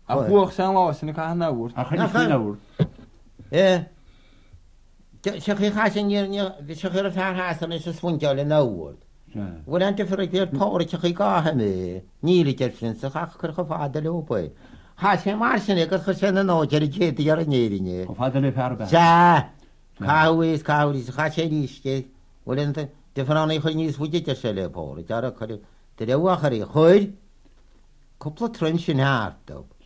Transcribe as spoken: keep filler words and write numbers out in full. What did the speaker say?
A bwch sy'n los yn y cael nawr. A chyn i chi nawr. E. Sech chi chas yn yw'r sech chi'r rhaid has yn ys ysfwyndiol yn nawr. Wel yn dyffryd i'r pawr sech chi gael hynny. Nid i gerffyn sech ach cyrch o ffad y lwbwy. Has yn mar sy'n egrych sy'n yn oed ar y gedi ar y nid i ni. O ffad yn y perbe. Ja. Cawys, cawys, chas yn eistedd. Wel yn dyffryd i chyn ys fwydyd ar sy'n y pawr. Jar o cyrch. Dyr ewa chyrch. Chwyr. Cwpl o tryn sy'n hart.